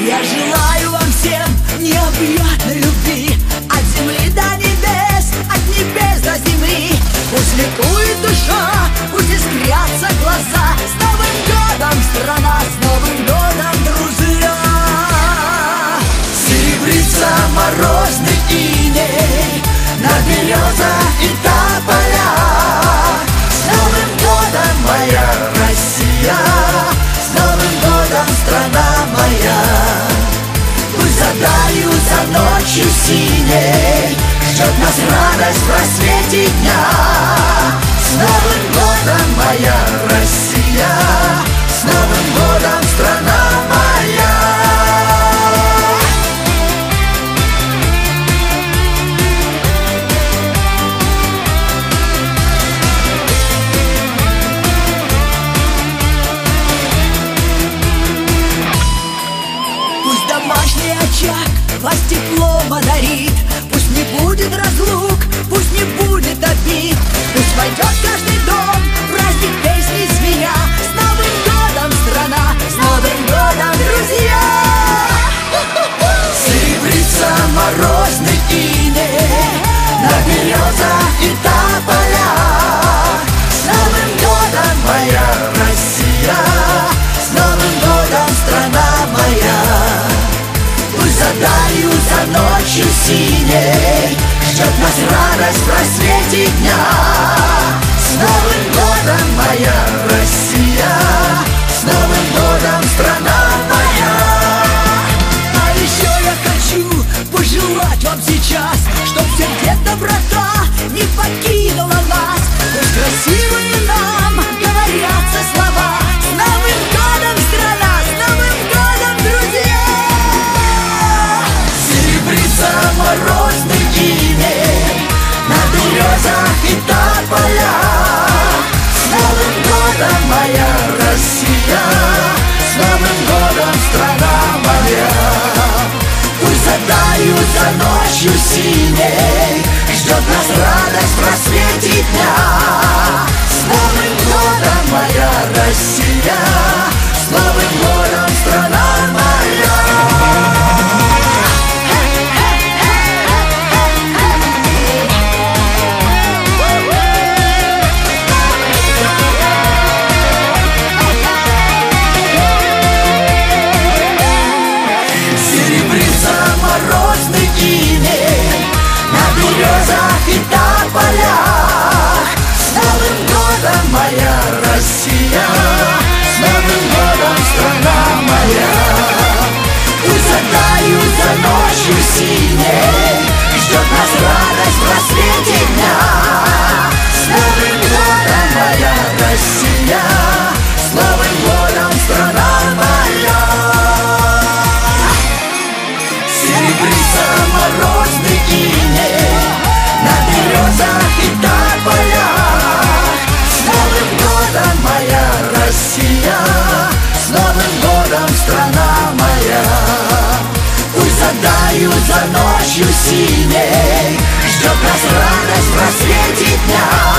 Я желаю вам всем необъятной любви, от земли до небес, от небес до земли. Пусть ликует душа, пусть искрятся глаза. С Новым годом, страна, с Новым годом, друзья! Серебрится морозный иней на береза и тополя. С Новым годом, моя Россия! С Новым годом, страна моя! Пусть задаю за ночью синей, ждет нас радость в просвете дня. С Новым годом, моя Россия! С Новым годом, страна моя! Пусть домашний очаг вас теплом одарит, пусть не будет разлук, пусть не будет обид. Пусть войдет в каждый дом праздник песни звеня. С Новым годом, страна, с Новым годом, друзья! Серебрится морозный иней на березах и тополях. С Новым годом, моя Россия! С Новым годом, страна моя! Пусть задаю за ночью синей, ждет нас радость в просвете дня. С Новым годом, моя Россия! С Новым годом, страна моя! А еще я хочу пожелать вам сейчас, чтоб в сердце доброта не покинула нас. Пусть красивые нам говорятся слова. С Новым годом, страна! С Новым годом, друзья! Серебрится морозный иней на березах и тополях. С Новым годом, моя Россия! С Новым годом, страна моя! Пусть задают за ночью синей, ждет нас радость в просвете дня. С Новым годом, моя Россия! С Новым годом, страна моя! Серебрится морозный иней на березах и тополях. С Новым годом, моя Россия! С Новым годом, страна моя! Пусть задают за ночью синей, ждет нас радость в просвете дня. С Новым годом, моя Россия! С Новым годом, страна моя! Серебрится морозный иней на березах и тополях. С Новым годом, моя Россия! С Новым годом, страна моя! Пусть задают за ночью синей, ждет нас радость в просвете дня.